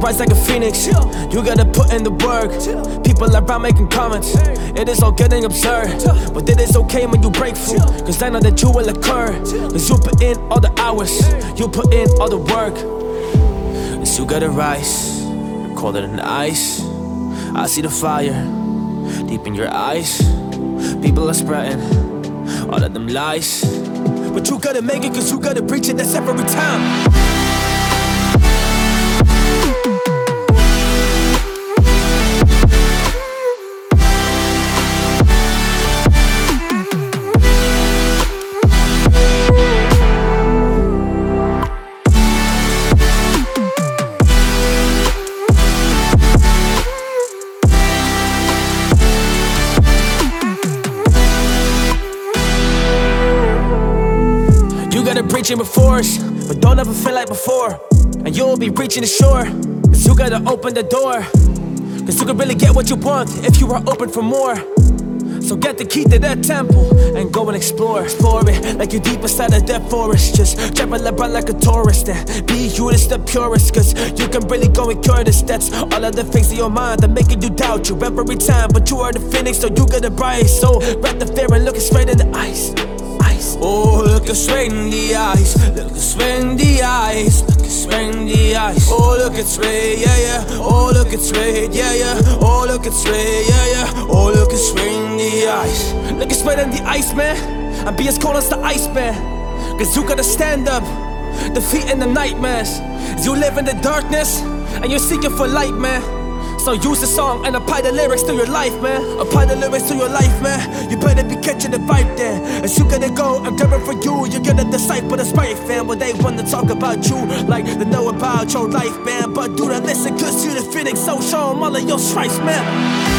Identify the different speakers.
Speaker 1: rise like a phoenix. You gotta put in the work. People around making comments. It is all getting absurd, but it is okay when you break through, cause I know that you will occur. Cause you put in all the hours, you put in all the work. Cause you gotta rise, you're colder than ice. I see the fire deep in your eyes. People are spreading all of them lies, but you gotta make it, cause you gotta preach it, that's every time. Preaching with force, but don't ever feel like before. And you'll be reaching the shore, cause you gotta open the door. Cause you can really get what you want if you are open for more. So get the key to that temple and go and explore. Explore it like you're deep inside of that forest. Just travel around like a tourist and be you is the purest. Cause you can really go and cure this. That's all of the things in your mind that making you doubt you every time. But you are the phoenix, so you gotta rise. So grab the fear and look it straight in the eyes. Oh, look us straight in the eyes. Look us straight in the eyes. Look us straight in the eyes. Oh, look it straight, yeah, yeah. Oh, look it straight, yeah, yeah. Oh, look it straight, yeah, yeah. Oh, look it straight in the eyes. Look it straight in the ice, man. And be as cold as the ice, man. Cause you gotta stand up, defeating the nightmares. You live in the darkness and you're seeking for light, man. So use the song and apply the lyrics to your life, man. Apply the lyrics to your life, man. You better be catching the vibe there. As you gotta go and grab it for you. You're gonna disciple the sprite fan. Well, they wanna talk about you like they know about your life, man. But do not listen, cause you're the phoenix. So show them all of your stripes, man.